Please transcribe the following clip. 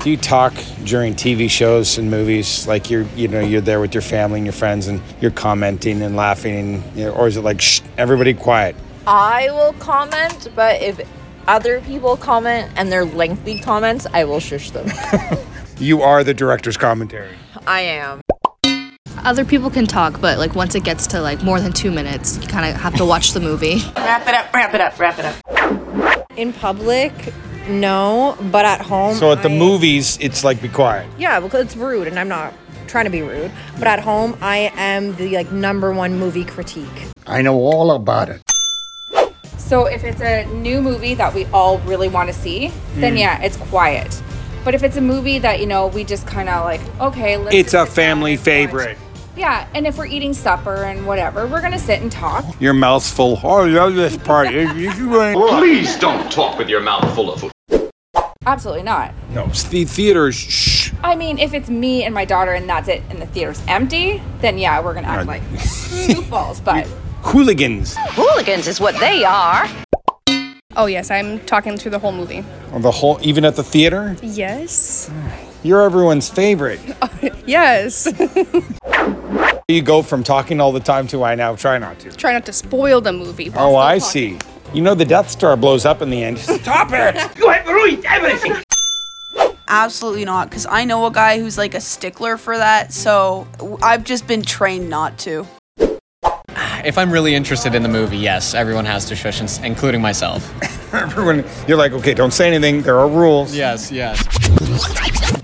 Do you talk during TV shows and movies? Like you're there with your family and your friends and you're commenting and laughing, and, or is it like, shh, everybody quiet? I will comment, but if other people comment and they're lengthy comments, I will shush them. You are the director's commentary. I am. Other people can talk, but like once it gets to like more than 2 minutes, you kind of have to watch the movie. Wrap it up. In public, no, but at home. So at the movies, it's like be quiet. Yeah, because it's rude, and I'm not trying to be rude. But at home, I am the like #1 movie critique. I know all about it. So if it's a new movie that we all really want to see, then yeah, it's quiet. But if it's a movie that, we just kind of like, okay, let's... It's a family favorite. Yeah, and if we're eating supper and whatever, we're going to sit and talk. Your mouth's full. Oh, I love this part. Please don't talk with your mouth full of food. Absolutely not. No, the theaters, shh. I mean, if it's me and my daughter and that's it, and the theater's empty, then yeah, we're going to act like goofballs, but... Hooligans. Hooligans is what they are. Oh yes, I'm talking through the whole movie. Even at the theater? Yes. You're everyone's favorite. Yes. You go from talking all the time to I now try not to. Try not to spoil the movie. Oh, I see. The Death Star blows up in the end. Stop it! You have ruined everything. Absolutely not, because I know a guy who's like a stickler for that, so I've just been trained not to. If I'm really interested in the movie, yes, everyone has to shush, including myself. Everyone, you're like, okay, don't say anything. There are rules. Yes.